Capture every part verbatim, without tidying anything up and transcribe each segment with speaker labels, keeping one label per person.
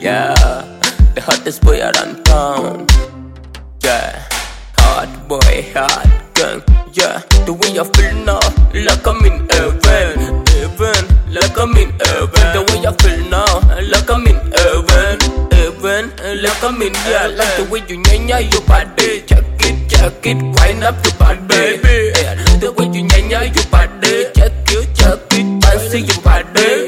Speaker 1: Yeah, the hottest boy around town. Yeah, hot boy, hot gang. Yeah, the way I feel now, like I'm in heaven, heaven, like I'm in heaven. The way I feel now, like I'm in heaven, heaven, like I'm in yeah. Like the way you nyanya your body, check it, check it, wind up your body. Yeah, like the way you nyanya your body, check it, check it, fancy your body.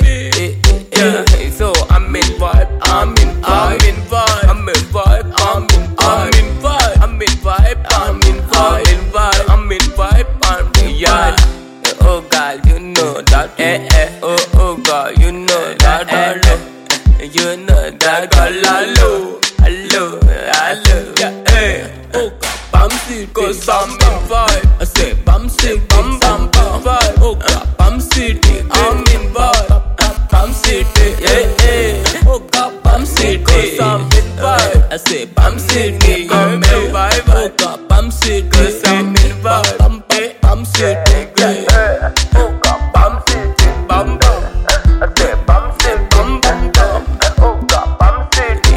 Speaker 1: Yeah, so I'm in vibe, I'm in, I'm in vibe, I'm in vibe, I'm in, I'm in vibe, I'm in vibe, I'm in vibe, I'm in vibe, I'm in yeah. Oh God, you know that, eh eh. Oh oh God, you know that, eh eh. You know that, hello, hello, hello, yeah, eh. Oh God, Bamsi, cause I'm in vibe. I say Bamsi, Bam Bam Bam vibe. Oh God, Bamsi, I'm in vibe. Bam City, yeah, yeah. Oh God, Bam City, cause I'm in vibe. I say Bam City, I'm in vibe. Oh God, Bam City, cause I'm in vibe. Bam Bam Bam City, yeah. Oh God, Bam City, Bam Bam. I say Bam City, Bam Bam Bam. Oh God, Bam City,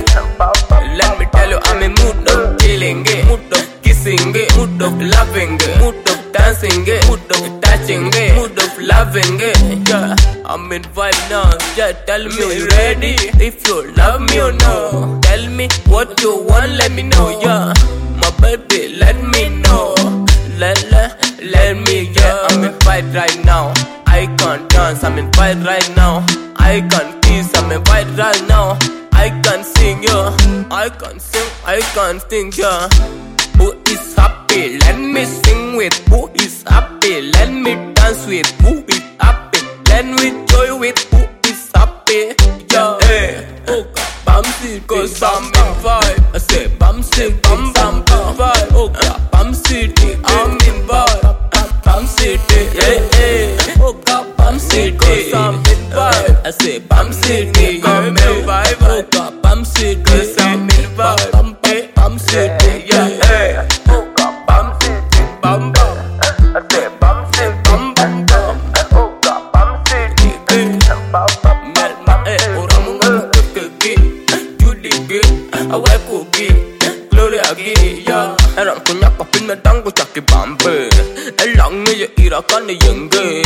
Speaker 1: yeah. Let me tell you, I'm in mood of killing it, mood of kissing it, mood of loving it, mood of dancing it, mood of touching it, mood of loving it, yeah. I'm in vibe now, yeah, tell me you ready, if you love me or no. Tell me what you want, let me know, yeah. My baby, let me know, let, let, let me, yeah. I'm in vibe right now, I can't dance, I'm in vibe right now, I can't kiss, I'm in vibe right now, I can't sing, yeah. I can't sing, I can't sing, yeah. Who is happy? Let me sing with who is happy. Let me dance with who is happy. Let me joy with who is happy. Yeah, hey. Oh God, Bamsi, cause I'm in vibe. I say Bamsi, Bam Bam Bam vibe. Oh God, Bam City, I'm in vibe. Bam City, yeah, yeah. Oh God, Bam City, cause I'm in vibe. I say Bam City, I'm in vibe. Oh God, Bam City, cause I'm in vibe. Bam Bam Bam City, yeah, yeah. Oh God, Bam City, Bam Bam. I say Bam City, Bam Bam Bam. Oh God, Bam City, Bam Bam. Mel ma eh, orang mengangkat kaki, judi gay, awal kogi, gloria gay, ya. Orang punya kapin medang ku caki bambe, elang ni je irakan ni yengge.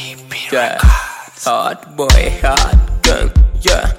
Speaker 1: Yeah, hot boy, hot gang, yeah.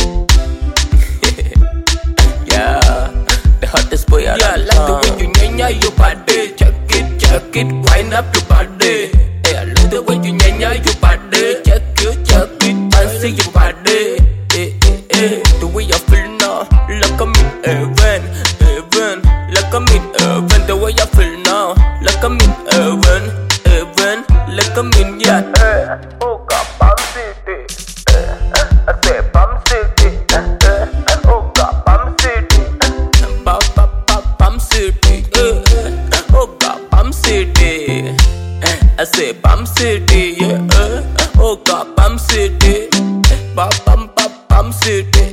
Speaker 1: Yeah, the hottest boy around town. Yeah, like the way you nyanya your body, check it, check it, wind up your body. Yeah, like the way you nyanya your body, check it, check it, fancy your body. Eh, eh, eh. The way I feel now, like I'm in heaven, heaven, like I'm in heaven. The way I feel now, like I'm in heaven, heaven, like I'm in yeah. Eh, oh God, Bam City, eh, I say Bam City, eh, oh God, Bam City, Bam Bam Bam Bam City, eh, oh God, Bam City, I say Bam City, yeah, oh God, Bam City, Bam Bam Bam Bam City.